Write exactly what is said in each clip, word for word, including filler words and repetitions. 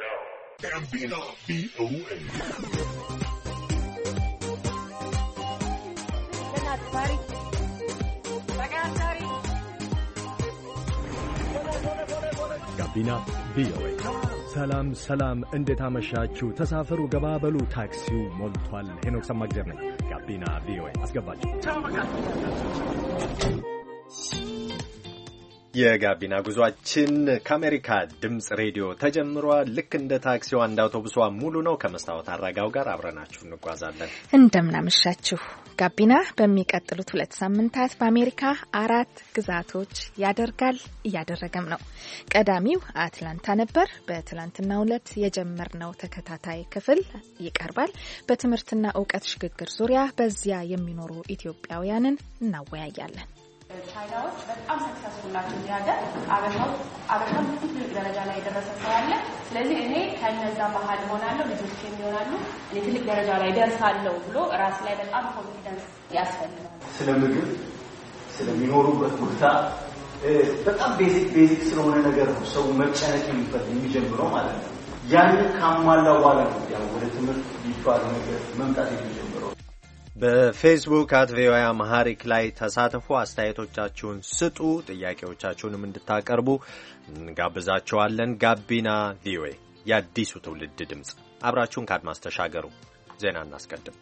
ጋቢና ቪኦኤ ጋቢና ቪኦኤ። ሰላም ሰላም፣ እንዴት አመሻችሁ? ተሳፈሩ፣ ገባበሉ፣ ታክሲው ሞልቷል። ሄኖክ ሰማግደር ነኝ። ጋቢና ቪኦኤ አስገባችሁ። የጋቢና ጉዟችን ከአሜሪካ ድምፅ ሬዲዮ ተጀምሯል። ልክ እንደ ታክሲዋ እንደ አውቶቡሷ ሙሉ ነው። ከመስታወት አረጋው ጋር አብረናችሁ እንጓዛለን። እንደምናመሻችሁ። ጋቢና በሚቀጥሉት ሁለት ሳምንታት በአሜሪካ አራት ግዛቶች ያደርጋል፣ እያደረገም ነው። ቀዳሚው አትላንታ ነበር። በትላንትናው ዕለት የጀመርነው ተከታታይ ክፍል ይቀርባል። በትምህርትና እውቀት ሽግግር ዙሪያ በዚያ የሚኖሩ ኢትዮጵያውያንን እናወያያለን። ቻይናዎች በጣም ሰክሰስፉል ናቸው። ያገር አበሻው አበሻው ትልቅ ደረጃ ላይ የደረሰ ሰው አለ። ስለዚህ እኔ ከነዛ መሀል ሆናለሁ፣ ልጆች የሚሆናሉ፣ እኔ ትልቅ ደረጃ ላይ ደርሳለሁ ብሎ ራስ ላይ በጣም ኮንፊደንስ ያስፈልጋል። ስለ ምግብ ስለሚኖሩበት ቦታ በጣም ቤዚክ ቤዚክ ስለሆነ ነገር ነው ሰው መጨነቅ የሚፈልግ የሚጀምረው ማለት ነው። ያንን ካሟላ በኋላ ነው ያው ወደ ትምህርት ሊባል ነገር መምጣት የሚጀምረው። በፌስቡክ አት ቪኦኤ አማሃሪክ ላይ ተሳተፉ፣ አስተያየቶቻችሁን ስጡ፣ ጥያቄዎቻችሁንም እንድታቀርቡ እንጋብዛችኋለን። ጋቢና ቪኦኤ የአዲሱ ትውልድ ድምፅ፣ አብራችሁን ከአድማስ ተሻገሩ። ዜና እናስቀድም።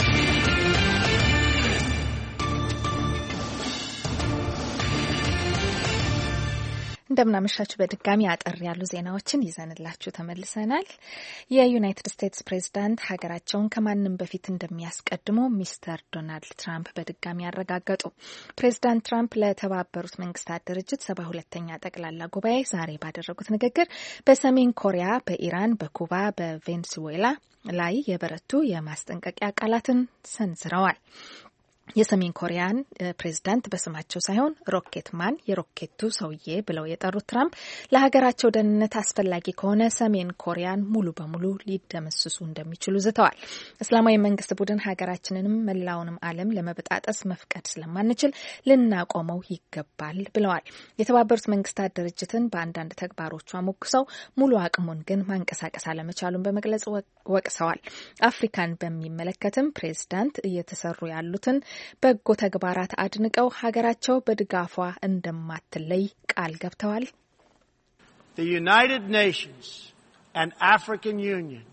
እንደምናመሻችሁ። በድጋሚ አጠር ያሉ ዜናዎችን ይዘንላችሁ ተመልሰናል። የዩናይትድ ስቴትስ ፕሬዝዳንት ሀገራቸውን ከማንም በፊት እንደሚያስቀድሙ ሚስተር ዶናልድ ትራምፕ በድጋሚ ያረጋገጡ። ፕሬዝዳንት ትራምፕ ለተባበሩት መንግስታት ድርጅት ሰባ ሁለተኛ ጠቅላላ ጉባኤ ዛሬ ባደረጉት ንግግር በሰሜን ኮሪያ፣ በኢራን፣ በኩባ፣ በቬንዙዌላ ላይ የበረቱ የማስጠንቀቂያ ቃላትን ሰንዝረዋል። የሰሜን ኮሪያን ፕሬዝዳንት በስማቸው ሳይሆን ሮኬት ማን የሮኬቱ ሰውዬ ብለው የጠሩት ትራምፕ ለሀገራቸው ደህንነት አስፈላጊ ከሆነ ሰሜን ኮሪያን ሙሉ በሙሉ ሊደመስሱ እንደሚችሉ ዝተዋል። እስላማዊ መንግስት ቡድን ሀገራችንንም መላውንም ዓለም ለመበጣጠስ መፍቀድ ስለማንችል ልናቆመው ይገባል ብለዋል። የተባበሩት መንግስታት ድርጅትን በአንዳንድ ተግባሮቿ ሞግሰው ሙሉ አቅሙን ግን ማንቀሳቀስ አለመቻሉን በመግለጽ ወቅሰዋል። አፍሪካን በሚመለከትም ፕሬዝዳንት እየተሰሩ ያሉትን በጎ ተግባራት አድንቀው ሀገራቸው በድጋፏ እንደማትለይ ቃል ገብተዋል። The United Nations and African Union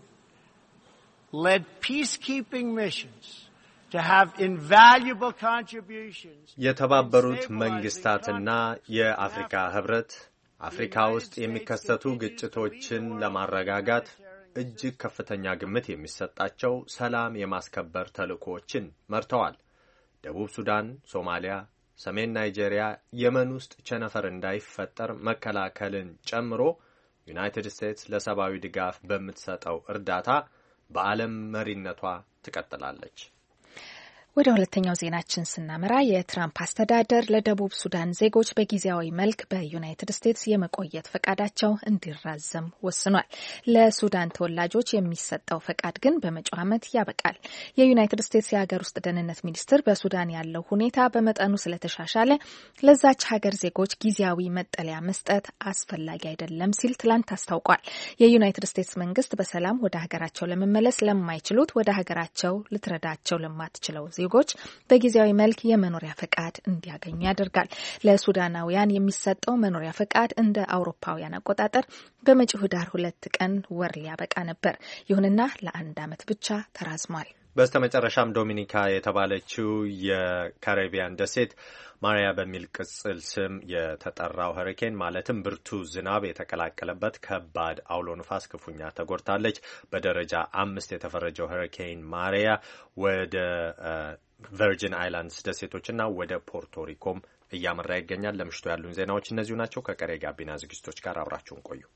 led peacekeeping missions to have invaluable contributions. የተባበሩት መንግስታትና የአፍሪካ ህብረት አፍሪካ ውስጥ የሚከሰቱ ግጭቶችን ለማረጋጋት እጅግ ከፍተኛ ግምት የሚሰጣቸው ሰላም የማስከበር ተልዕኮዎችን መርተዋል። ደቡብ ሱዳን፣ ሶማሊያ፣ ሰሜን ናይጄሪያ፣ የመን ውስጥ ቸነፈር እንዳይፈጠር መከላከልን ጨምሮ ዩናይትድ ስቴትስ ለሰብአዊ ድጋፍ በምትሰጠው እርዳታ በዓለም መሪነቷ ትቀጥላለች። ወደ ሁለተኛው ዜናችን ስናመራ የትራምፕ አስተዳደር ለደቡብ ሱዳን ዜጎች በጊዜያዊ መልክ በዩናይትድ ስቴትስ የመቆየት ፈቃዳቸው እንዲራዘም ወስኗል። ለሱዳን ተወላጆች የሚሰጠው ፈቃድ ግን በመጪው ዓመት ያበቃል። የዩናይትድ ስቴትስ የሀገር ውስጥ ደህንነት ሚኒስትር በሱዳን ያለው ሁኔታ በመጠኑ ስለተሻሻለ ለዛች ሀገር ዜጎች ጊዜያዊ መጠለያ መስጠት አስፈላጊ አይደለም ሲል ትላንት አስታውቋል። የዩናይትድ ስቴትስ መንግስት በሰላም ወደ ሀገራቸው ለመመለስ ለማይችሉት ወደ ሀገራቸው ልትረዳቸው ለማትችለው ዜጎች በጊዜያዊ መልክ የመኖሪያ ፈቃድ እንዲያገኙ ያደርጋል። ለሱዳናውያን የሚሰጠው መኖሪያ ፈቃድ እንደ አውሮፓውያን አቆጣጠር በመጪው ህዳር ሁለት ቀን ወር ሊያበቃ ነበር። ይሁንና ለአንድ ዓመት ብቻ ተራዝሟል። በስተመጨረሻም ዶሚኒካ የተባለችው የካሪቢያን ደሴት ማሪያ በሚል ቅጽል ስም የተጠራው ሀሪኬን ማለትም ብርቱ ዝናብ የተቀላቀለበት ከባድ አውሎ ንፋስ ክፉኛ ተጎድታለች። በደረጃ አምስት የተፈረጀው ሀሪኬን ማሪያ ወደ ቨርጂን አይላንድስ ደሴቶችና ወደ ፖርቶሪኮም እያመራ ይገኛል። ለምሽቱ ያሉን ዜናዎች እነዚሁ ናቸው። ከቀሪ ጋቢና ዝግጅቶች ጋር አብራችሁን ቆዩ።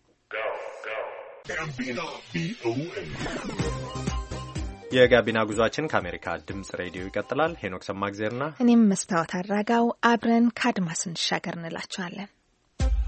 የጋቢና ጉዟችን ከአሜሪካ ድምጽ ሬዲዮ ይቀጥላል። ሄኖክ ሰማግዜርና እኔም መስታወት አድራጋው አብረን ከአድማስ እንሻገር እንላችኋለን።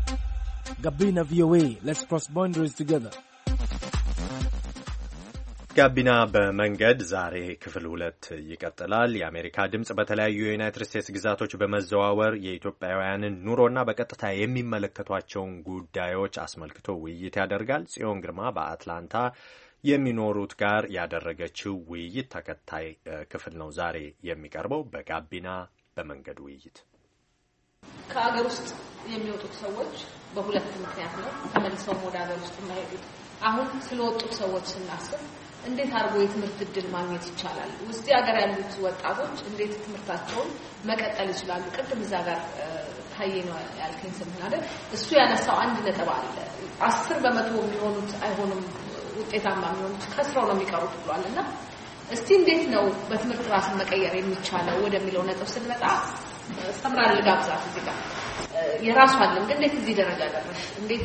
ጋቢና ቪኦኤ, let's cross boundaries together. ጋቢና በመንገድ ዛሬ ክፍል ሁለት ይቀጥላል። የአሜሪካ ድምጽ በተለያዩ የዩናይትድ ስቴትስ ግዛቶች በመዘዋወር የኢትዮጵያውያንን ኑሮና በቀጥታ የሚመለከቷቸውን ጉዳዮች አስመልክቶ ውይይት ያደርጋል። ጽዮን ግርማ በአትላንታ የሚኖሩት ጋር ያደረገችው ውይይት ተከታይ ክፍል ነው ዛሬ የሚቀርበው። በጋቢና በመንገድ ውይይት ከአገር ውስጥ የሚወጡት ሰዎች በሁለት ምክንያት ነው ተመልሰው ወደ አገር ውስጥ የማይሄዱት። አሁን ስለወጡት ሰዎች ስናስብ እንዴት አድርጎ የትምህርት እድል ማግኘት ይቻላል? ውስጥ ሀገር ያሉት ወጣቶች እንዴት ትምህርታቸውን መቀጠል ይችላሉ? ቅድም እዛ ጋር ታዬ ነው ያልከኝ ስምን አይደል? እሱ ያነሳው አንድ ነጥብ አለ። አስር በመቶ የሚሆኑት አይሆኑም ውጤታማ የሚሆኑት ከስራው ነው የሚቀሩት ብሏልና እስቲ እንዴት ነው በትምህርት ራስን መቀየር የሚቻለው ወደሚለው ነጥብ ስንመጣ ሰምራን ልጋብዛት እዚህ ጋር የራሷ አለም ግን እንዴት እዚህ ደረጃ ደረሽ? እንዴት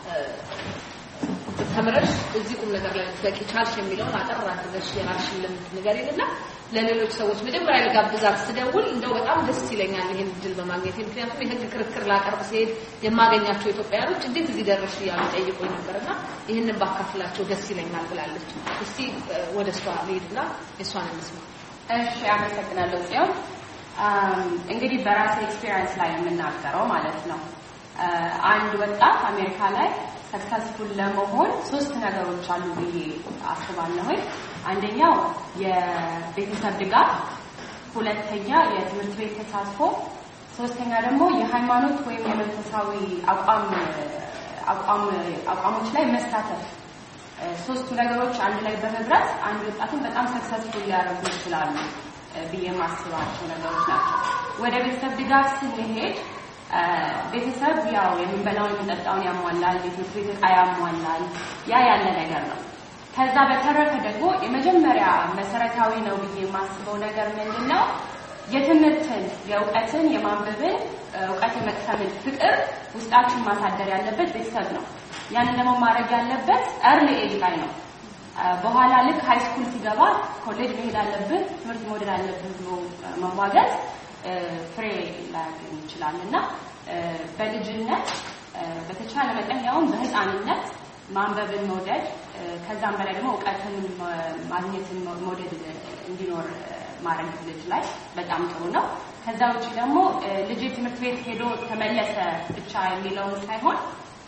ተመረሽ እዚህ ቁም ነገር ላይ በቂ ቻልሽ የሚለውን አጠር አድርገሽ የራስሽን ልምድ ንገሪንና ለሌሎች ሰዎች መጀመሪያ ልጋብዛት ስደውል እንደው በጣም ደስ ይለኛል ይሄን እድል በማግኘት ምክንያቱም የህግ ክርክር ላቀርብ ሲሄድ የማገኛቸው ኢትዮጵያውያኖች እንዴት እዚህ ደረሽ እያሉ ጠይቁኝ ነበርና ይሄንን ባካፍላቸው ደስ ይለኛል ብላለች። እስቲ ወደ እሷ ልሂድና የእሷን እንስማ። እሺ አመሰግናለሁ ጽዮን። እንግዲህ በራሴ ኤክስፒሪየንስ ላይ የምናገረው ማለት ነው አንድ ወጣት አሜሪካ ላይ ሰክሰስፉል ለመሆን ሶስት ነገሮች አሉ ብዬ አስባለሁ። አንደኛው የቤተሰብ ድጋፍ፣ ሁለተኛ የትምህርት ቤት ተሳትፎ፣ ሶስተኛ ደግሞ የሃይማኖት ወይም የመንፈሳዊ አቋም አቋም አቋሞች ላይ መሳተፍ። ሶስቱ ነገሮች አንድ ላይ በመብራት አንድ ወጣትን በጣም ሰክሰስፉል ሊያደርጉ ይችላሉ ብዬ ማስባቸው ነገሮች ናቸው። ወደ ቤተሰብ ድጋፍ ስንሄድ ቤተሰብ ያው የምንበላውን የምንጠጣውን ያሟላል፣ የትምህርት ቤት ዕቃ ያሟላል፣ ያ ያለ ነገር ነው። ከዛ በተረፈ ደግሞ የመጀመሪያ መሰረታዊ ነው ብዬ የማስበው ነገር ምንድነው? የትምህርትን፣ የእውቀትን፣ የማንበብን እውቀት የመቅሰምን ፍቅር ውስጣችን ማሳደር ያለበት ቤተሰብ ነው። ያንን ደግሞ ማድረግ ያለበት early age ላይ ነው። በኋላ ልክ ሃይ ስኩል ሲገባ ኮሌጅ መሄድ አለብን፣ ትምህርት መውደድ አለብን ብሎ መዋገት ፍሬ ላያገኝ ይችላልና በልጅነት በተቻለ መጠን ያው በህፃንነት ማንበብን መውደድ ከዛም በላይ ደግሞ እውቀትን ማግኘትን መውደድ እንዲኖር ማድረግ ልጅ ላይ በጣም ጥሩ ነው። ከዛ ውጪ ደግሞ ልጅ ትምህርት ቤት ሄዶ ተመለሰ ብቻ የሚለው ሳይሆን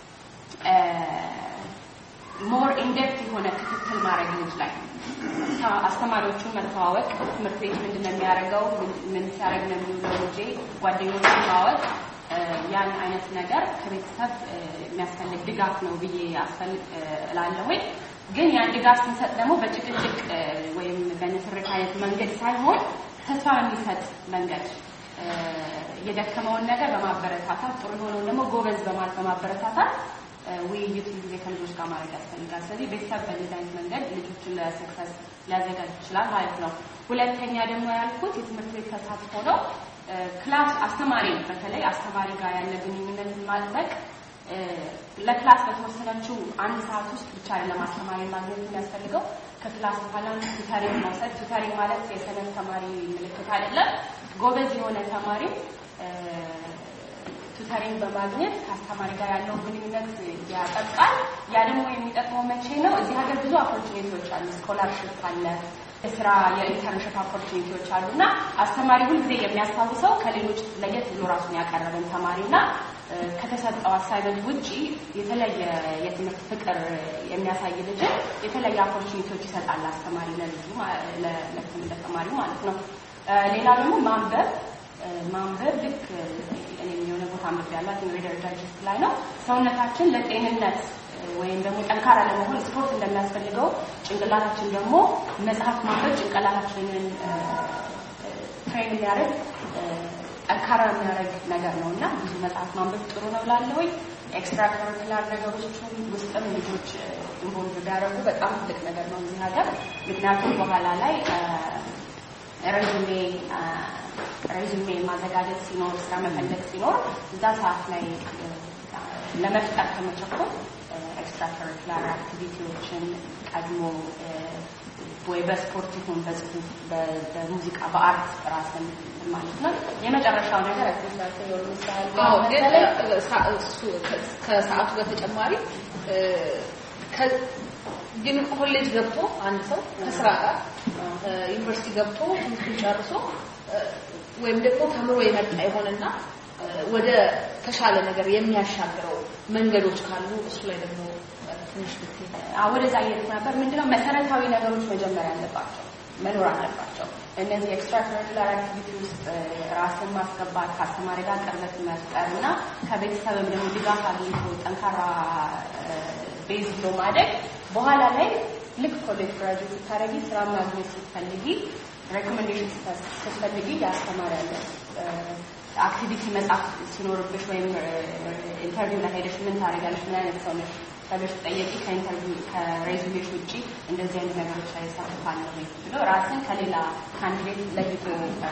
ሞር ኢንዴፕት የሆነ ክትትል ማድረግ ልጅ ላይ አስተማሪዎቹን መተዋወቅ፣ ትምህርት ቤት ምንድነው የሚያደርገው፣ ምን ሲያደርግ ነው የሚውለው ልጄ፣ ጓደኞቹን ማወቅ፣ ያን አይነት ነገር ከቤተሰብ የሚያስፈልግ ድጋፍ ነው ብዬ አስፈልግ እላለሁ። ግን ያን ድጋፍ ስንሰጥ ደግሞ በጭቅጭቅ ወይም በንትርክ አይነት መንገድ ሳይሆን ተስፋ የሚሰጥ መንገድ የደከመውን ነገር በማበረታታት ጥሩ የሆነውን ደግሞ ጎበዝ በማለት በማበረታታት ውይይት ጊዜ ከልጆች ጋር ማድረግ ያስፈልጋል። ስለዚህ ቤተሰብ በዚህ አይነት መንገድ ልጆችን ለሰክሰስ ሊያዘጋጅ ይችላል ማለት ነው። ሁለተኛ ደግሞ ያልኩት የትምህርት ቤት ተሳትፎ ነው። ክላስ አስተማሪ በተለይ አስተማሪ ጋር ያለ ግንኙነት ማጥበቅ ለክላስ በተወሰነችው አንድ ሰዓት ውስጥ ብቻ ለማስተማሪ ማግኘት የሚያስፈልገው ከክላስ በኋላ ቱተሪንግ መውሰድ። ቱተሪንግ ማለት የሰነፍ ተማሪ ምልክት አይደለም። ጎበዝ የሆነ ተማሪ ቱተሪንግ በማግኘት ከአስተማሪ ጋር ያለው ግንኙነት ያጠብቃል። ያ ደግሞ የሚጠቅመው መቼ ነው? እዚህ ሀገር ብዙ ኦፖርቹኒቲዎች አሉ። ስኮላርሺፕ አለ፣ የስራ የኢንተርንሺፕ ኦፖርቹኒቲዎች አሉና አስተማሪ ሁልጊዜ የሚያስታውሰው ከሌሎች ለየት ብሎ ራሱን ያቀረበን ተማሪና ከተሰጠው አሳይመንት ውጪ የተለየ የትምህርት ፍቅር የሚያሳይ ልጅ የተለየ ኦፖርቹኒቲዎች ይሰጣል አስተማሪ ለልጁ ለተማሪው ማለት ነው። ሌላ ደግሞ ማንበብ ማንበብ ልክ እኔ የሆነ ቦታ አንብቤ ያላት ሪደር ዳይጀስት ላይ ነው ሰውነታችን ለጤንነት ወይም ደግሞ ጠንካራ ለመሆን ስፖርት እንደሚያስፈልገው ጭንቅላታችን ደግሞ መጽሐፍ ማንበብ ጭንቅላታችንን ትሬን የሚያደርግ ጠንካራ የሚያደርግ ነገር ነውና ብዙ መጽሐፍ ማንበብ ጥሩ ነው እላለሁ። ኤክስትራ ከሪኩላር ነገሮችን ውስጥም ልጆች ኢንቮልቭ ቢያደርጉ በጣም ትልቅ ነገር ነው እዚህ ሀገር። ምክንያቱም በኋላ ላይ ሬዙሜ ሬዙሜ ማዘጋጀት ሲኖር ስራ መፈለግ ሲኖር እዛ ሰዓት ላይ ለመፍጠር ከመቸኮል ኤክስትራ ከሪኩላር አክቲቪቲዎችን ቀድሞ ወይ በስፖርት ይሁን በጽሁፍ በሙዚቃ በአርት ራስን ማለት ነው። የመጨረሻው ነገር አክቲቪቲ ነው የሚባለው ከሰዓቱ በተጨማሪ ግን ኮሌጅ ገብቶ አንድ ሰው ከስራ ጋር ዩኒቨርሲቲ ገብቶ ትምህርቱን ጨርሶ ወይም ደግሞ ተምሮ የመጣ ይሆንና ወደ ተሻለ ነገር የሚያሻግረው መንገዶች ካሉ እሱ ላይ ደግሞ ትንሽ ብትይ ወደዛ እየሄድኩ ነበር። ምንድነው መሰረታዊ ነገሮች መጀመሪያ ያለባቸው መኖር አለባቸው። እነዚህ ኤክስትራ ከሪኩላር አክቲቪቲ ውስጥ ራስን ማስገባት፣ ከአስተማሪ ጋር ቅርበት መፍጠርና ከቤተሰብም ደግሞ ድጋፍ አግኝቶ ጠንካራ ቤዝ ብሎ ማደግ በኋላ ላይ ልክ ኮሌጅ ግራጁዌት ስታደርጊ ስራ ማግኘት ስትፈልጊ ሬኮሜንዴሽን ስትፈልጊ ያስተማሪ ያለ አክቲቪቲ መጻፍ ሲኖርብሽ ወይም ኢንተርቪው ላይ ሄደሽ ምን ታደርጋለሽ ምን አይነት ሰው ነሽ ተብለሽ ጠየቂ ከኢንተርቪው ከሬዙሜሽ ውጪ እንደዚህ አይነት ነገሮች ላይ ሳትፋለሁ ብሎ ራስን ከሌላ ካንዲዴት ለይቶ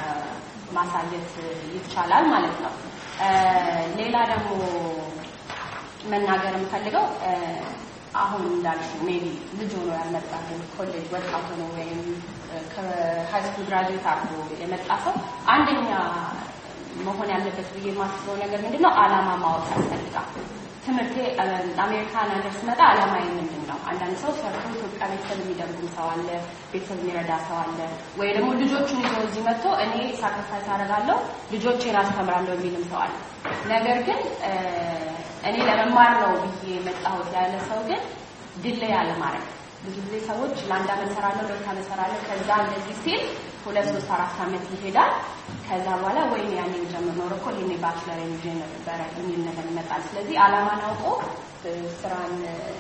ማሳየት ይቻላል ማለት ነው። ሌላ ደግሞ መናገር የምፈልገው አሁን እንዳልሽው ሜቢ ልጅ ሆኖ ያልመጣ ኮሌጅ ወጣት ሆኖ ወይም ከሃይ ስኩል ግራጁዌት አድርጎ የመጣ ሰው አንደኛ መሆን ያለበት ብዬ የማስበው ነገር ምንድነው ዓላማ ማወቅ ያስፈልጋል። ትምህርቴ አሜሪካን ሀገር ስመጣ ዓላማዬ ምንድን ነው? አንዳንድ ሰው ሰርቶ ኢትዮጵያ ቤተሰብ የሚደግም ሰው አለ፣ ቤተሰብ የሚረዳ ሰው አለ፣ ወይ ደግሞ ልጆቹን ይዘው እዚህ መጥቶ እኔ ሳክሪፋይስ አደርጋለሁ ልጆቼን አስተምራለሁ የሚልም ሰው አለ። ነገር ግን እኔ ለመማር ነው ብዬ መጣሁት ያለ ሰው ግን ድልህ ያለ ማድረግ ብዙ ጊዜ ሰዎች ለአንድ አመት ሰራለሁ ለሁለት አመት ሰራለሁ ከዛ እንደዚህ ሲል ሁለት ሶስት አራት አመት ይሄዳል። ከዛ በኋላ ወይ ያኔ ጀምሮ ነው እኮ ለኔ ባችለር ኢንጂነር ነበር የሚል ነገር ይመጣል። ስለዚህ ዓላማን አውቆ ስራን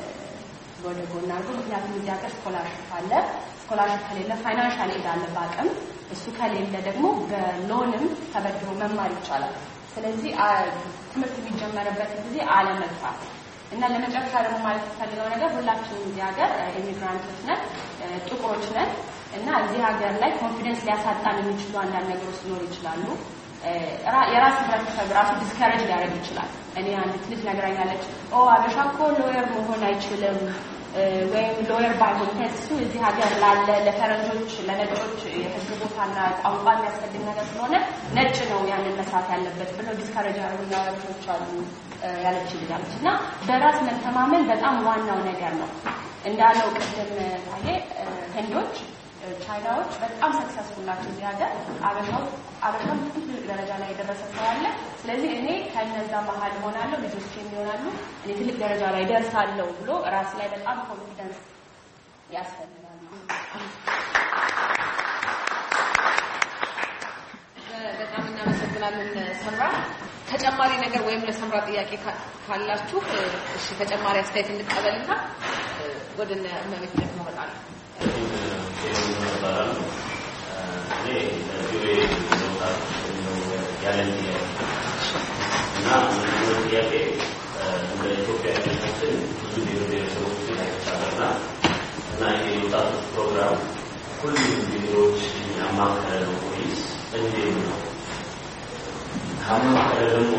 ወደ ጎን አድርጎ ምክንያቱም እዚህ ሀገር ስኮላርሽፕ አለ። ስኮላርሽፕ ከሌለ ፋይናንሻል ኤድ አለ በአቅም እሱ ከሌለ ደግሞ በሎንም ተበድሮ መማር ይቻላል። ስለዚህ ትምህርት የሚጀመርበት ጊዜ አለመግፋት እና ለመጨረሻ ደግሞ ማለት ፈልገው ነገር ሁላችንም እዚህ ሀገር ኢሚግራንቶች ነን፣ ጥቁሮች ነን እና እዚህ ሀገር ላይ ኮንፊደንስ ሊያሳጣን የሚችሉ አንዳንድ ነገሮች ሊኖሩ ይችላሉ። የራስ ህብረተሰብ ራሱ ዲስከሬጅ ሊያደርግ ይችላል። እኔ አንድ ልጅ ነግራኛለች፣ ኦ አበሻ እኮ ሎየር መሆን አይችልም ወይም ሎየር ባይሆን ከሱ እዚህ ሀገር ላለ ለፈረንጆች ለነጮች የህዝብ ቦታና ቋንቋ የሚያስፈልግ ነገር ስለሆነ ነጭ ነው ያንን መስራት ያለበት ብለው ዲስከሬጅ ያደርጉ ያወሩት አሉ ያለች ልጅ እና በራስ መተማመን በጣም ዋናው ነገር ነው። እንዳለው ቅድም ታዬ ህንዶች ቻይናዎች በጣም ሰክሰስፉል ናቸው እዚህ ሀገር አበሻው አበሻው ትልቅ ደረጃ ላይ የደረሰ ሰው አለ። ስለዚህ እኔ ከነዛ መሀል ሆናለሁ ልጆቼ የሚሆናሉ እኔ ትልቅ ደረጃ ላይ ደርሳለሁ ብሎ ራስ ላይ በጣም ኮንፊደንስ ያስፈልጋል። በጣም እናመሰግናለን ሰምራ። ተጨማሪ ነገር ወይም ለሰምራ ጥያቄ ካላችሁ እሺ ተጨማሪ አስተያየት እንቀበልና ወደ እነመት ደግሞ ወጣለን። እኔ ለቪኦኤ ያለኝ እና ጥያቄ እንደ ኢትዮጵያ ያለችን ብዙ ብሔረሰቦችን አይቻለና እና ይሄ የወጣቶች ፕሮግራም ሁሉም ብሔሮች ያማከለ ነው ወይስ እንዴት ነው? ካማከለ ደግሞ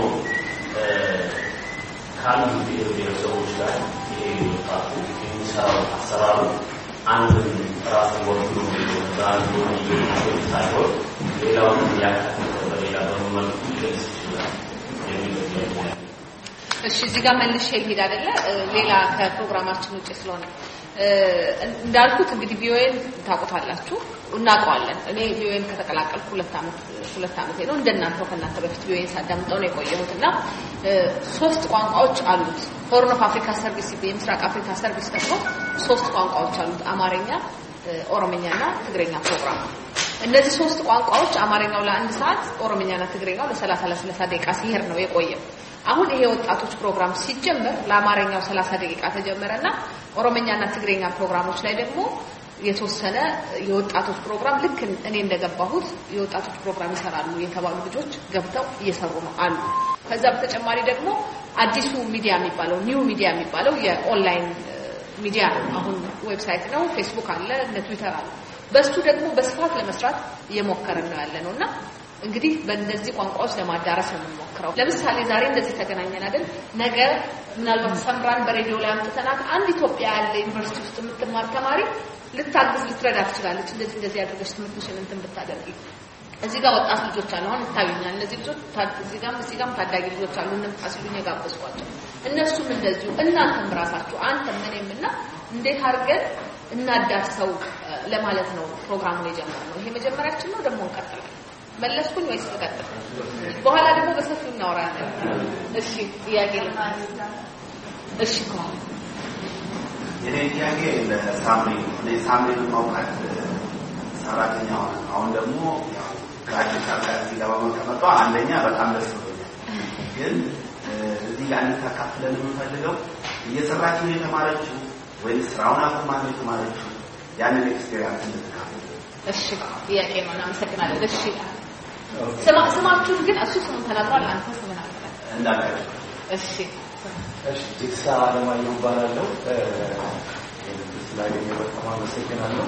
ካሉ ብሔረሰቦች ጋር ይሄ ወጣቱ የሚሰራው አሰራሩ አንድም ራሱ ወርዶ ባንዱ ይይዛል ሌላውን ያካተተ በሌላ በመልኩ ይገልጽ ይችላል የሚለው እሺ እዚህ ጋር መልሼ ልሄድ አይደለ ሌላ ከፕሮግራማችን ውጪ ስለሆነ እንዳልኩት እንግዲህ ቪኦኤን ታውቁታላችሁ እናውቀዋለን። እኔ ቪኦኤን ከተቀላቀልኩ ሁለት አመት ሁለት አመት ነው እንደናንተው ከእናንተ በፊት ቪኦኤን ሳዳምጠው ነው የቆየሁትና ሶስት ቋንቋዎች አሉት። ሆርን ኦፍ አፍሪካ ሰርቪስ የምስራቅ አፍሪካ ሰርቪስ ደግሞ ሶስት ቋንቋዎች አሉት፣ አማርኛ፣ ኦሮምኛና ትግሬኛ ፕሮግራም። እነዚህ ሶስት ቋንቋዎች አማርኛው ለአንድ ሰዓት ኦሮምኛና ትግሬኛው ለሰላሳ ለሰላሳ ደቂቃ ሲሄድ ነው የቆየው። አሁን ይሄ ወጣቶች ፕሮግራም ሲጀመር ለአማርኛው ሰላሳ ደቂቃ ተጀመረና ኦሮምኛና ትግሬኛ ፕሮግራሞች ላይ ደግሞ የተወሰነ የወጣቶች ፕሮግራም ልክ እኔ እንደገባሁት የወጣቶች ፕሮግራም ይሰራሉ የተባሉ ልጆች ገብተው እየሰሩ ነው አሉ። ከዛ በተጨማሪ ደግሞ አዲሱ ሚዲያ የሚባለው ኒው ሚዲያ የሚባለው የኦንላይን ሚዲያ አሁን ዌብሳይት ነው፣ ፌስቡክ አለ፣ ትዊተር አለ። በሱ ደግሞ በስፋት ለመስራት እየሞከርን ነው ያለነውና እንግዲህ በእነዚህ ቋንቋዎች ለማዳረስ ነው የምንሞክረው። ለምሳሌ ዛሬ እንደዚህ ተገናኘን አይደል? ነገ ምናልባት ሰምራን በሬዲዮ ላይ አምጥተናት አንድ ኢትዮጵያ ያለ ዩኒቨርሲቲ ውስጥ የምትማር ተማሪ ልታግዝ ልትረዳ ትችላለች። እንደዚህ እንደዚህ ያደርገሽ ትምህርትሽን እንትን ብታደርጊ እዚህ ጋር ወጣት ልጆች አሉ አሁን ታዩኛል። እነዚህ ልጆች እዚህ ጋር እዚህ ጋር ታዳጊ ልጆች አሉ እንምጣ ሲሉኝ የጋበዝኳቸው እነሱም እንደዚሁ እናንተም ራሳችሁ አንተም እኔምና እንዴት አድርገን እናዳርሰው ለማለት ነው ፕሮግራሙን የጀመርነው። ይሄ መጀመሪያችን ነው። ደግሞ እንቀጥላለን። መለስኩኝ ወይስ ተቀጥል? በኋላ ደግሞ በሰፊው እናወራለን። እሺ ጥያቄ እሺ ከሆነ የኔ ጥያቄ ለሳምሪ ለሳምሪ ማውቃት ሰራተኛ ሆነ አሁን ደግሞ ያው ከአዲስ አበባ እዚህ ጋር በመቀመጧ አንደኛ በጣም ደስ ብሎኛል። ግን እዚህ ጋር እንታካፍለን የምንፈልገው እየሰራች ነው የተማረችው ወይስ ስራውን አቁማ ነው የተማረችው? ያንን ኤክስፒሪየንስ እንድትካፈል። እሺ ጥያቄ ነው። እናመሰግናለን። እሺ ስማ ስማችሁን ግን እሱ ስሙን ተናግሯል። አንተ ስሙን አልተናገርም እንዳልከኝ። እሺ እሺ ዲክሳ አለማየሁ እባላለሁ። ስላገኘሁ በጣም አመሰግናለሁ።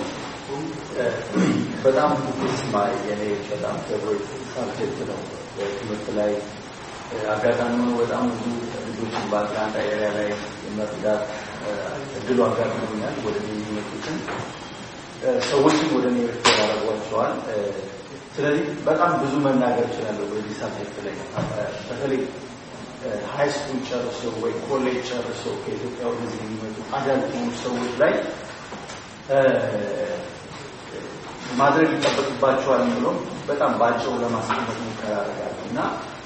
በጣም ስማ የኔ በጣም ፌቨሪት ሳብጀክት ነው። ትምህርት ላይ አጋጣሚ ነው በጣም ብዙ ልጆችን በአትላንታ ኤሪያ ላይ የመርዳት እድሉ አጋጥሞኛል። ወደ እኔ የሚመጡትን ሰዎችን ወደ እኔ ሪፈር አደርጓቸዋል። ስለዚህ በጣም ብዙ መናገር እችላለሁ በዚህ ሳብጀክት ላይ። በተለይ ሃይ ስኩል ጨርሰው ወይ ኮሌጅ ጨርሰው ከኢትዮጵያ ወደዚህ የሚመጡ አዳልት የሆኑ ሰዎች ላይ ማድረግ ይጠበቅባቸዋል ብሎም በጣም ባጭሩ ለማስቀመጥ ሙከራ አደርጋለሁ እና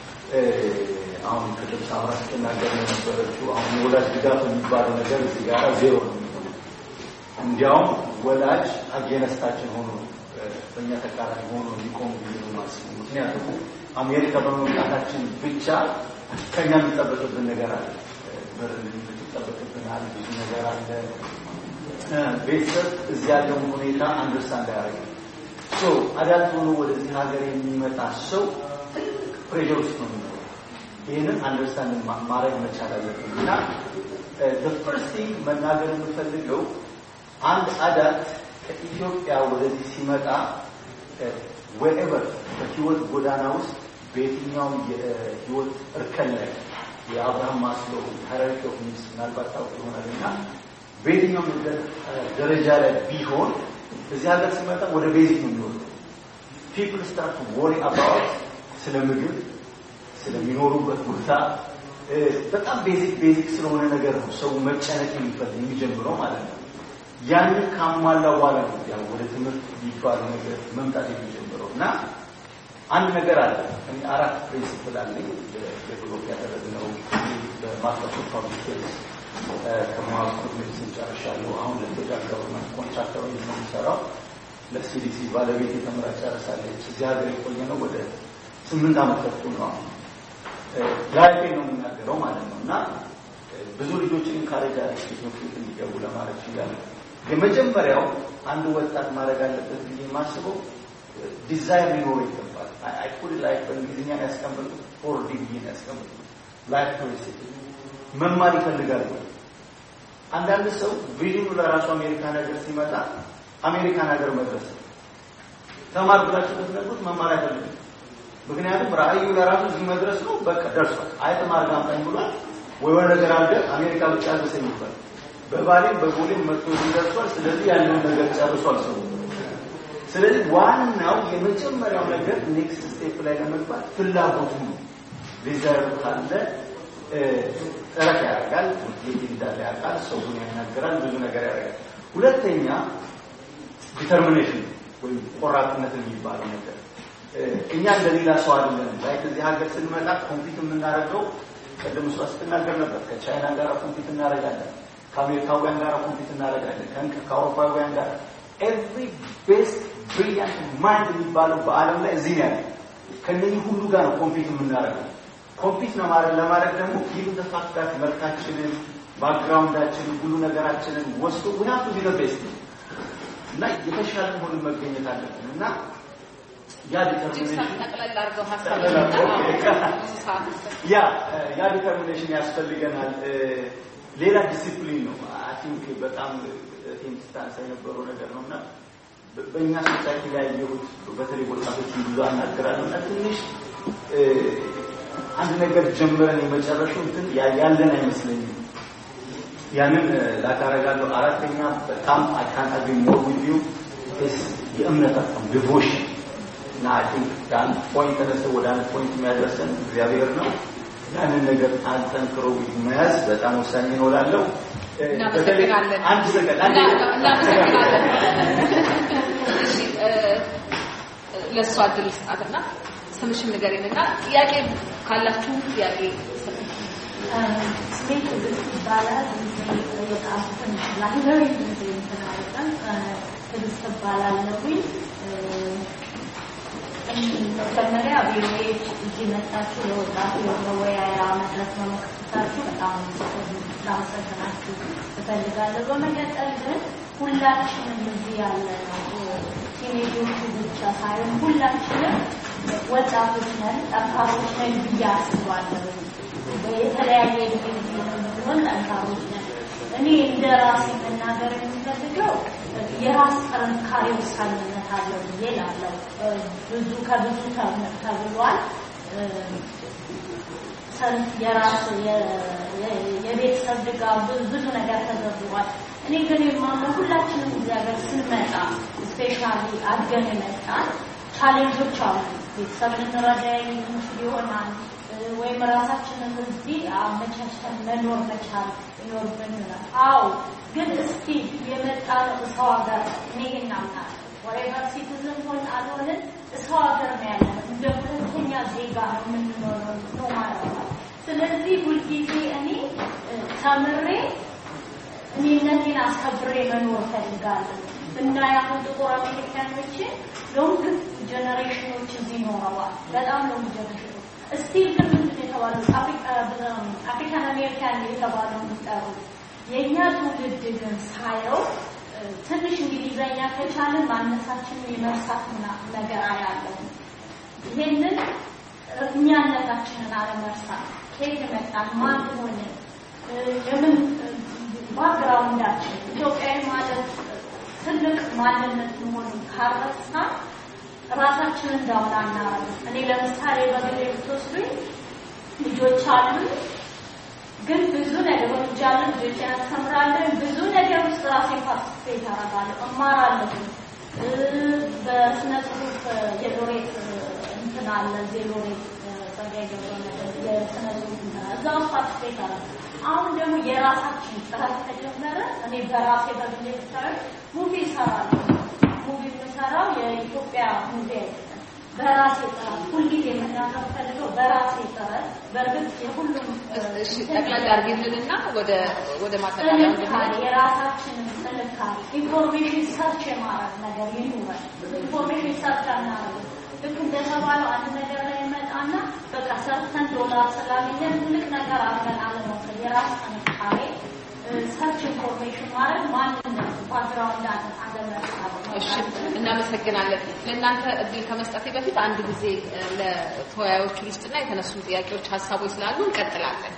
አሁን ቅድም ሳምራ ስትናገር የነበረችው አሁን የወላጅ ድጋፍ የሚባለው ነገር እዚህ ጋር ዜሮ ነው የሚሆነው። እንዲያውም ወላጅ አጌነስታችን ሆኖ በእኛ ተቃራኒ ሆኖ የሚቆሙ ጊዜ ነው ማስቡ። ምክንያቱም አሜሪካ በመምጣታችን ብቻ ከኛ የሚጠበቅብን ነገር አለ። በርን የሚጠበቅብናል ብዙ ነገር አለ። ቤተሰብ እዚህ ያለው ሁኔታ አንደርስታንድ ያደርጋል። ሶ አዳልት ሆኖ ወደዚህ ሀገር የሚመጣ ሰው ትልቅ ፕሬሸር ውስጥ ነው የሚኖረው። ይህንን አንደርስታንድ ማድረግ መቻል አለብን እና the first thing መናገር የምፈልገው አንድ አዳልት ከኢትዮጵያ ወደዚህ ሲመጣ wherever በህይወት ጎዳና ውስጥ በየትኛውም የህይወት እርከን ላይ የአብርሃም ማስሎ ሃይራርኪ ኦፍ ኒድስ ምናልባት ታውቁ ይሆናልና በየትኛውም ደረጃ ላይ ቢሆን እዚህ ሀገር ሲመጣ ወደ ቤዚክ ነው የሚወርደው። people start to worry about ስለ ምግብ ስለሚኖሩበት ቦታ በጣም ቤዚክ ቤዚክ ስለሆነ ነገር ነው ሰው መጨነቅ የሚፈልግ የሚጀምረው ማለት ነው። ያንን ካሟላ በኋላ ነው ያው ወደ ትምህርት ቢባል ነገር መምጣት የሚጀምረው እና አንድ ነገር አለ። እኔ አራት ፕሪንሲፕል አለኝ በዴቨሎፕ ያደረግነው በማስተር ፐብሊክ ሄልዝ ከማስተር ሜዲሲን ጨርሻለሁ። አሁን ለፌደራል ገቨርንመንት ኮንትራክተር ነው የምሰራው። ለሲዲሲ ባለቤት የተመራ ጨርሳለች። እዚህ ሀገር የቆየ ነው ወደ ስምንት ዓመት ተኩል ነው። ላይፌ ነው የምናገረው ማለት ነው እና ብዙ ልጆችን ኢንካሬጅ አድርጌ ትምህርት ቤት እንዲገቡ ለማለት ይችላል። የመጀመሪያው አንድ ወጣት ማድረግ አለበት ብዬ የማስበው ዲዛይር ሊኖረው ይገባል። አይ ኩድ ላይክ በእንግሊዝኛ ያስቀምጡት ፎር ዲ ብዬ ያስቀምጡት ላይፍ ፕሪንሲፕል መማር ይፈልጋል። አንዳንድ ሰው ቪዥኑ ለራሱ አሜሪካን ሀገር ሲመጣ አሜሪካን ሀገር መድረስ ተማር ብላችሁ ብትነግሩት መማር አይፈልግም። ምክንያቱም ራእዩ ለራሱ እዚህ መድረስ ነው። በቃ ደርሷል። አይተማር ጋምጣኝ ብሏል ወይ ወደ ነገር አለ አሜሪካ ብቻ ደረሰኝ ይባል በባሌም በቦሌም መጥቶ ይደርሷል። ስለዚህ ያለው ነገር ጨርሷል ሰው። ስለዚህ ዋናው የመጀመሪያው ነገር ኔክስት ስቴፕ ላይ ለመግባት ፍላጎቱ ነው። ዲዛይር ካለ ጥረት ያደርጋል፣ ውጤት እንዳለ ያውቃል፣ ሰውን ያናገራል፣ ብዙ ነገር ያደርጋል። ሁለተኛ ዲተርሚኔሽን ወይም ቆራጥነት የሚባለው ነገር እኛ እንደሌላ ሰው አይደለም። ላይክ እዚህ ሀገር ስንመጣ ኮምፒት የምናደርገው ቀደም ሰው አስተናገር ነበር። ከቻይና ጋር ኮምፒት እናደርጋለን፣ ከአሜሪካውያን ጋር ኮምፒት እናደርጋለን፣ ከአውሮፓውያን ጋር ኤቭሪ ቤስት ብሪሊያንት ማይንድ የሚባለው በዓለም ላይ እዚህ ያለ ከነዚህ ሁሉ ጋር ነው ኮምፒት የምናደርገው። ኮምፒት ለማድረግ ለማድረግ ደግሞ ጊቭ ዘ ፋክት ዳት መልካችንን ባክግራውንዳችንን ሁሉ ነገራችንን ወስዶ we have to be the best እና የተሻለ ሆኖ መገኘት አለብን እና ያ ዲተርሚኔሽን ያ ያ ዲተርሚኔሽን ያስፈልገናል። ሌላ ዲሲፕሊን ነው አይ ቲንክ በጣም ኢንስታንስ የነበረው ነገር ነውና በእኛ ሶሳይቲ ላይ ያሉት በተለይ ወጣቶችን ብዙ አናገራለሁ እና ትንሽ አንድ ነገር ጀምረን የመጨረሻው እንትን ያለን አይመስለኝም። ያንን ላታረጋለሁ። አራተኛ በጣም አካን አግኝ ሞር ዊዝ ዩ ኢስ የእምነት አቋም ዲቮሽን እና አይ ቲንክ ዳን ፖይንት ተነስተው ወደ አንድ ፖይንት የሚያደርሰን እግዚአብሔር ነው። ያንን ነገር አንጠንክሮ መያዝ በጣም ወሳኝ ነው እላለሁ። እናመሰግናለን አንድ ሰከንድ አንድ እናመሰግናለን እሺ ለሷ አድል ስጣትና ስምሽን ንገሪንና ጥያቄ ካላችሁ ጥያቄ ስሜት ባላል የጣፍን ላይብረሪ እንተናለን ትግስት ባላለሁኝ መጀመሪያ ቢሮዬ እዚህ መጣችሁ ለወጣቱ የመወያያ መድረክ መመክፈታችሁ በጣም ላመሰግናችሁ እፈልጋለሁ። በመቀጠል ግን ሁላችንም እዚህ ያለ ቲኔጆቹ ብቻ ሳይሆን ሁላችንም ወጣቶች ነን፣ ጠንካሮች ነን ብዬ አስባለሁ። የተለያየ ጊዜ ቢሆን ጠንካሮች ነን። እኔ እንደ ራሴ መናገር የምፈልገው የራስ ጥንካሬ ወሳኝነት አለው ብዬ እላለሁ። ብዙ ከብዙ ተብሏል። ሰንት የራስ የቤተሰብ ድጋፍ ብዙ ነገር ተዘርዝሯል። እኔ ግን የማምነው ሁላችንም እዚህ ሀገር ስንመጣ ስፔሻሊ አድገን የመጣን ቻሌንጆች አሉ። ቤተሰብ ልንረዳ የምንችል ይሆናል ወይም ራሳችንን እዚህ አመቻችተን መኖር መቻል ይኖርብን ይሆናል። አዎ ግን እስቲ የመጣነው ሰው ሀገር እኔ እናምናል ወሬቨር ሲቲዝን ሆን አልሆንን ሰው ሀገር ነው ያለነው። እንደ ሁለተኛ ዜጋ ነው የምንኖረው ነው ማለት ነው። ስለዚህ ሁልጊዜ እኔ ተምሬ እኔነቴን አስከብሬ መኖር ፈልጋለሁ እና ያሁን ጥቁር አሜሪካኖችን ሎንግ ጀነሬሽኖች እዚህ ኖረዋል። በጣም ሎንግ ጀነሬሽን እስቲል ከምንድን የተባለው አፍሪካን አሜሪካን የተባለው ሚጠሩ የእኛ ትውልድ ግን ሳየው ትንሽ እንግሊዘኛ ከቻልን ማንነታችንን የመርሳት ነገር አያለው። ይሄንን እኛነታችንን አለመርሳት ከየት መጣን ማን ሆነ የምን ባክግራውንዳችን ኢትዮጵያዊ ማለት ትልቅ ማንነት መሆኑን ካረሳን ራሳችንን እንዳውናና እኔ ለምሳሌ በግሌ ብትወስዱኝ ልጆች አሉኝ ግን ብዙ ነገሮች አሉ ልጆች ያስተምራለሁ ብዙ ነገር ውስጥ ራሴ ፓርቲሲፔት አደርጋለሁ እማራለሁ በስነ ጽሁፍ የሎሬት እንትን አለ ዜሎሬት ጸጋዬ ገብረመድህን የስነ ጽሁፍ እንትን እዛ ውስጥ ፓርቲሲፔት አደርጋለሁ። አሁን ደግሞ የራሳችን ጥረት ተጀመረ። እኔ በራሴ በግሌ ብታዩኝ ሙቪ እሰራለሁ። ሙቪ የምሰራው የኢትዮጵያ ሙቪ አይደለም በራሴ ጥረት ሁልጊዜ መናገር ፈልገው በራሴ ጥረት በእርግጥ የሁሉም እሺ ጠቅላላ አርገንልና ወደ ወደ ማጠቃለያ ጥንካሬ የራሳችንን ጥንካሬ ኢንፎርሜሽን ሰርች የማድረግ ነገር ይኑራል። ኢንፎርሜሽን ሰርች አናደርግ ልክ እንደተባለው አንድ ነገር ላይ መጣና በቃ ሰርተን ዶላር ስላገኘን ትልቅ ነገር አድርገን አለመውሰድ የራስ ጥንካሬ ሰርች ኢንፎርሜሽን ማለት ማንነት ባክግራውንድ አለመርሳት። እሺ እናመሰግናለን። ለእናንተ እድል ከመስጠቴ በፊት አንድ ጊዜ ለተወያዮቹ ውስጥና የተነሱ ጥያቄዎች ሀሳቦች ስላሉ እንቀጥላለን።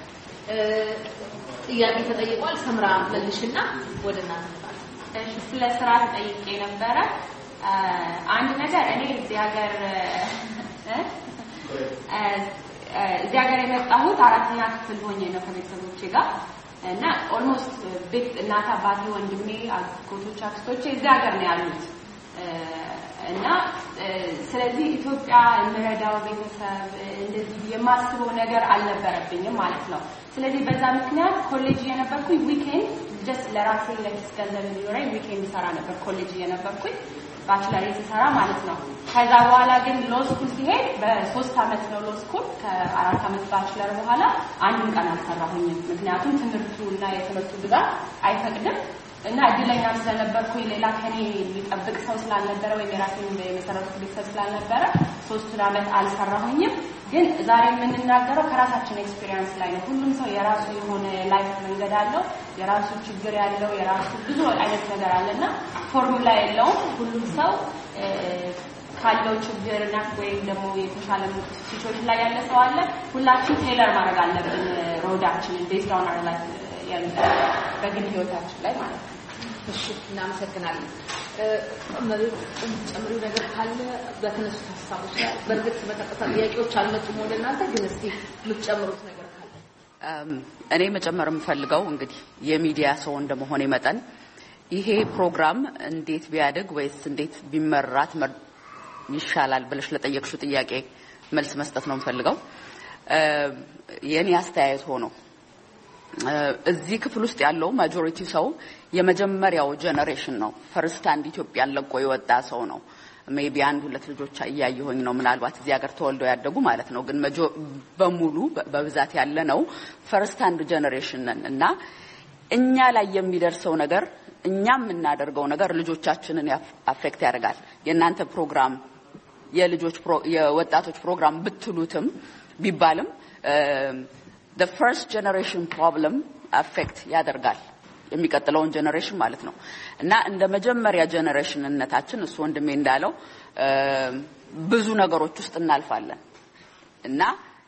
ጥያቄ ተጠይቋል። ሰምራ መልሽና ወደ እናንተ እንመጣለን። እሺ ስለ ስራ ተጠይቄ ነበረ። አንድ ነገር እኔ እዚህ ሀገር እዚህ ሀገር የመጣሁት አራተኛ ክፍል ሆኜ ነው ከቤተሰቦቼ ጋር እና ኦልሞስት ቤት እናት አባቴ ወንድሜ አጎቶች አክስቶቼ እዚህ ሀገር ነው ያሉት እና ስለዚህ ኢትዮጵያ የምረዳው ቤተሰብ እንደዚህ የማስበው ነገር አልነበረብኝም ማለት ነው። ስለዚህ በዛ ምክንያት ኮሌጅ የነበርኩኝ ዊኬንድ ጀስት ለራሴ ለኪስ ገንዘብ እንዲኖረኝ ዊኬንድ ሰራ ነበር ኮሌጅ የነበርኩኝ ባችለር እየሰራ ማለት ነው። ከዛ በኋላ ግን ሎ ስኩል ሲሄድ በሶስት አመት ነው ሎ ስኩል ከአራት አመት ባችለር በኋላ አንድም ቀን አልሰራሁኝም። ምክንያቱም ትምህርቱና የትምህርቱ ድጋፍ አይፈቅድም እና እድለኛ ስለነበርኩኝ ሌላ ከኔ የሚጠብቅ ሰው ስላልነበረ ወይ የራሴን የመሰረቱ ቤተሰብ ስላልነበረ ሶስቱን አመት አልሰራሁኝም። ግን ዛሬ የምንናገረው ከራሳችን ኤክስፒሪየንስ ላይ ነው። ሁሉም ሰው የራሱ የሆነ ላይፍ መንገድ አለው፣ የራሱ ችግር ያለው፣ የራሱ ብዙ አይነት ነገር አለና ፎርሙላ የለውም። ሁሉም ሰው ካለው ችግርና ወይም ደግሞ የተሻለ ሲቹዌሽን ላይ ያለ ሰው አለ። ሁላችን ቴለር ማድረግ አለብን ሮዳችንን ቤዝድ ኦን አወር ላይፍ በግል ህይወታችን ላይ ማለት ነው። እሺ እናመሰግናለን። መሪው ጨምሪው ነገር ካለ በተነሱ ሀሳቦች ላይ በእርግጥ በተቀጣ ጥያቄዎች አልመጡም ወደ እናንተ ግን እስቲ የምትጨምሩት ነገር ካለ እኔ መጨመር የምፈልገው እንግዲህ የሚዲያ ሰው እንደመሆኔ መጠን ይሄ ፕሮግራም እንዴት ቢያድግ ወይስ እንዴት ቢመራት ይሻላል ብለሽ ለጠየቅሽው ጥያቄ መልስ መስጠት ነው የምፈልገው። የኔ አስተያየት ሆኖ እዚህ ክፍል ውስጥ ያለው ማጆሪቲ ሰው የመጀመሪያው ጄነሬሽን ነው ፈርስት አንድ ኢትዮጵያን ለቆ የወጣ ሰው ነው ሜቢ አንድ ሁለት ልጆች ያያየሁኝ ነው ምናልባት እዚህ ሀገር ተወልደው ያደጉ ማለት ነው ግን በሙሉ በብዛት ያለ ነው ፈርስት አንድ ጄነሬሽን ነን እና እኛ ላይ የሚደርሰው ነገር እኛም እናደርገው ነገር ልጆቻችንን አፌክት ያደርጋል የናንተ ፕሮግራም የልጆች የወጣቶች ፕሮግራም ብትሉትም ቢባልም the first generation problem affect ያደርጋል የሚቀጥለውን ጄነሬሽን ማለት ነው እና እንደ መጀመሪያ ጄነሬሽንነታችን እሱ ወንድሜ እንዳለው ብዙ ነገሮች ውስጥ እናልፋለን እና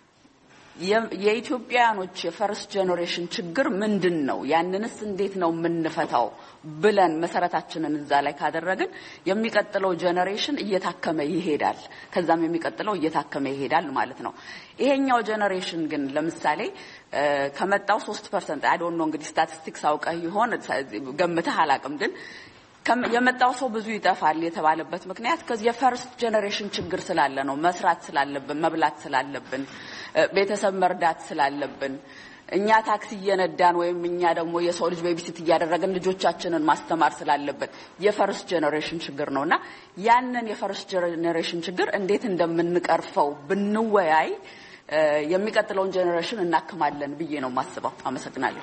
የኢትዮጵያኖች የፈርስት ጄነሬሽን ችግር ምንድነው ያንንስ እንዴት ነው ምንፈታው ብለን መሰረታችንን እዛ ላይ ካደረግን የሚቀጥለው ጄነሬሽን እየታከመ ይሄዳል ከዛም የሚቀጥለው እየታከመ ይሄዳል ማለት ነው ይሄኛው ጄነሬሽን ግን ለምሳሌ ከመጣው three percent I don't know እንግዲህ ስታቲስቲክስ አውቀህ ይሆን ገምተህ አላቅም ግን የመጣው ሰው ብዙ ይጠፋል የተባለበት ምክንያት ከዚህ የፈርስት ጄነሬሽን ችግር ስላለ ነው መስራት ስላለብን መብላት ስላለብን ቤተሰብ መርዳት ስላለብን እኛ ታክሲ እየነዳን ወይም እኛ ደግሞ የሰው ልጅ ቤቢሲት እያደረግን ልጆቻችንን ማስተማር ስላለብን የፈርስት ጄነሬሽን ችግር ነውና ያንን የፈርስት ጄነሬሽን ችግር እንዴት እንደምንቀርፈው ብንወያይ የሚቀጥለውን ጄነሬሽን እናከማለን ብዬ ነው ማስበው አመሰግናለሁ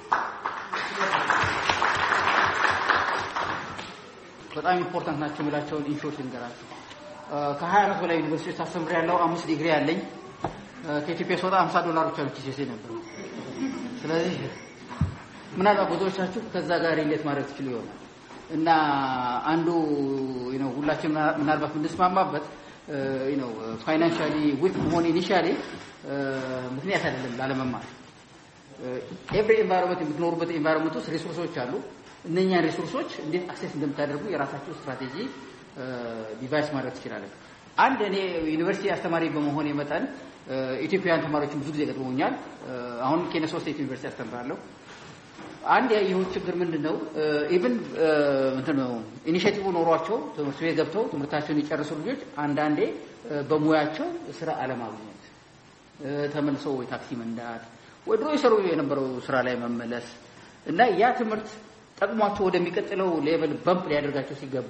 በጣም ኢምፖርታንት ናቸው የሚላቸው ኢንሾርት እንገራቸው ከ20 ዓመት በላይ ዩኒቨርሲቲ ታስተምሬያለሁ አምስት ዲግሪ አለኝ ከኢትዮጵያ ስወጣ fifty ዶላር ብቻ ብቻ ሲሰጥ ነበር ስለዚህ ምናልባት ብዙዎቻችሁ ከዛ ጋር ሪሌት ማድረግ ትችሉ ይሆናል እና አንዱ you know ሁላችን ምናልባት እንስማማበት you know ፋይናንሻሊ ዊክ መሆን ኢኒሺያሊ ምክንያት አይደለም ላለመማር ኤቭሪ ኤንቫይሮንመንት የምትኖሩበት ኤንቫይሮንመንት ውስጥ ሪሶርሶች አሉ እነኛ ሪሶርሶች እንዴት አክሰስ እንደምታደርጉ የራሳችሁ ስትራቴጂ ዲቫይስ ማድረግ ትችላላችሁ አንድ እኔ ዩኒቨርሲቲ አስተማሪ በመሆን የመጣን ኢትዮጵያውያን ተማሪዎችን ብዙ ጊዜ ገጥሞኛል አሁን ኬንያ ሶስት ዩኒቨርሲቲ አስተምራለሁ አንድ ያየው ችግር ምንድነው ኢቭን እንትን ነው ኢኒሺዬቲቭ ኖሯቸው ትምህርት ቤት ገብተው ትምህርታቸውን ይጨርሱ ልጆች አንዳንዴ በሙያቸው ስራ አለማግኘት ተመልሰው ወይ ታክሲ መንዳት ወይ ድሮ ይሰሩ የነበረው ስራ ላይ መመለስ እና ያ ትምህርት ጠቅሟቸው ወደሚቀጥለው ሌቭል በምፕ ሊያደርጋቸው ሲገባ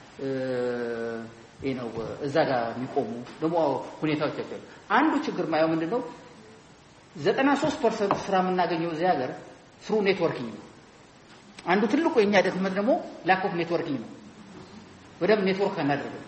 እ ነው እዛ ጋር የሚቆሙ ደግሞ ሁኔታዎች አሉ አንዱ ችግር ማየው ምንድነው ninety-three percent ስራ የምናገኘው እዚህ ሀገር through networking ነው አንዱ ትልቁ የኛ ድክመት ደግሞ lack of networking ነው በደም ኔትወርክ አናደርግም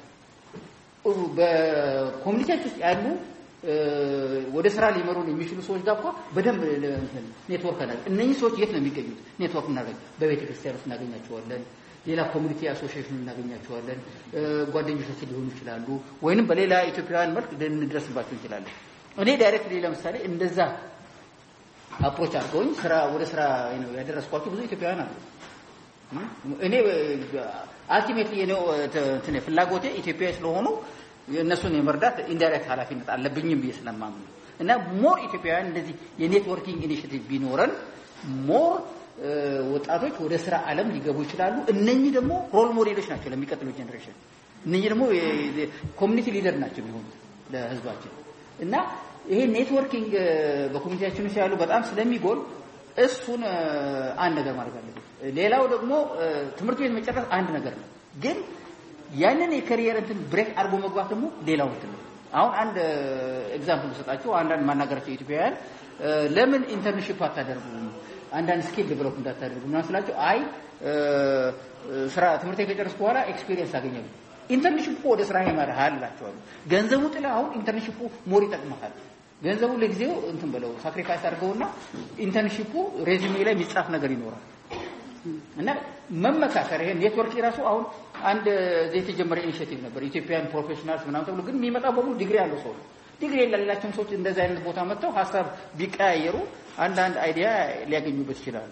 በኮሚኒቲያችን ውስጥ ያሉ ወደ ስራ ሊመሩን የሚችሉ ሰዎች ጋር እኮ በደም ኔትወርክ አለ እነኚህ ሰዎች የት ነው የሚገኙት ኔትወርክ እናገኝ በቤተ ክርስቲያን ውስጥ እናገኛቸዋለን ሌላ ኮሚኒቲ አሶሲዬሽን እናገኛቸዋለን ጓደኞቻችን ሊሆኑ ይችላሉ ወይንም በሌላ ኢትዮጵያውያን መልክ ልንደርስባቸው እንችላለን እኔ ዳይሬክትሊ ለምሳሌ እንደዛ አፕሮች አድርገውኝ ስራ ወደ ስራ ነው ያደረስኳቸው ብዙ ኢትዮጵያውያን አሉ እኔ አልቲሜትሊ ነው እንትን ፍላጎቴ ኢትዮጵያ ስለሆኑ የነሱን የመርዳት ኢንዳይሬክት ኃላፊነት አለብኝም ብዬ ስለማምን እና ሞር ኢትዮጵያውያን እንደዚህ የኔትወርኪንግ ኢኒሺዬቲቭ ቢኖረን ሞር ወጣቶች ወደ ስራ ዓለም ሊገቡ ይችላሉ እነኚህ ደግሞ ሮል ሞዴሎች ናቸው ለሚቀጥለው ጄነሬሽን እነኚህ ደግሞ ኮሚኒቲ ሊደር ናቸው የሚሆኑት ለህዝባችን እና ይሄ ኔትወርኪንግ በኮሚኒቲያችን ውስጥ ያሉ በጣም ስለሚጎል እሱን አንድ ነገር ማድረግ አለብን ሌላው ደግሞ ትምህርት ቤት መጨረስ አንድ ነገር ነው ግን ያንን የካሪየር እንትን ብሬክ አርጎ መግባት ደግሞ ሌላው እንትን ነው አሁን አንድ ኤግዛምፕል ልሰጣችሁ አንዳንድ ማናገራቸው ኢትዮጵያውያን ለምን ኢንተርንሺፕ አታደርጉም አንዳንድ ስኪል ዴቨሎፕ እንዳታደርጉ ምናምን ስላቸው አይ ስራ ትምህርት ከጨረስኩ በኋላ ኤክስፒሪየንስ አገኛለሁ ኢንተርንሺፕ ወደ ስራ ይመራሃል አላቸዋለሁ ገንዘቡ ጥላ አሁን ኢንተርንሺፕ ሞር ይጠቅማል ገንዘቡ ለጊዜው እንትን በለው ሳክሪፋይስ አድርገውና ኢንተርንሺፕ ሬዚሜ ላይ የሚጻፍ ነገር ይኖራል እና መመካከር ይሄ ኔትወርክ ይራሱ አሁን አንድ የተጀመረ ኢኒሺዬቲቭ ነበር ኢትዮጵያን ፕሮፌሽናልስ ምናምን ተብሎ ግን የሚመጣው በሙሉ ዲግሪ ያለው ሰው ነው ዲግሪ የሌላቸው ሰዎች እንደዛ አይነት ቦታ መጥተው ሐሳብ ቢቀያየሩ አንድ አንድ አይዲያ ሊያገኙበት ይችላሉ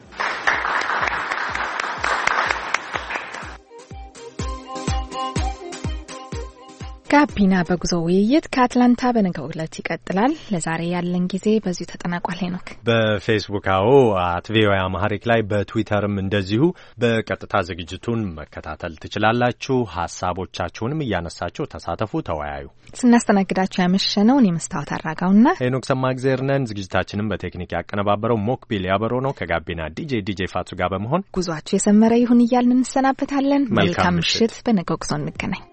ጋቢና በጉዞ ውይይት ከአትላንታ በነገው ዕለት ይቀጥላል። ለዛሬ ያለን ጊዜ በዚሁ ተጠናቋል። ሄኖክ በፌስቡክ አዎ አት ቪኦኤ አማሪክ ላይ በትዊተርም እንደዚሁ በቀጥታ ዝግጅቱን መከታተል ትችላላችሁ። ሀሳቦቻችሁንም እያነሳችሁ ተሳተፉ፣ ተወያዩ። ስናስተናግዳችሁ ያመሸነው እኔ መስታወት አራጋውና ሄኖክ ሰማግዜር ነን። ዝግጅታችንን በቴክኒክ ያቀነባበረው ሞክቢል ያበሮ ነው። ከጋቢና ዲጄ ዲጄ ፋቱ ጋር በመሆን ጉዟችሁ የሰመረ ይሁን እያልን እንሰናበታለን። መልካም ምሽት። በነገው ጉዞ እንገናኝ።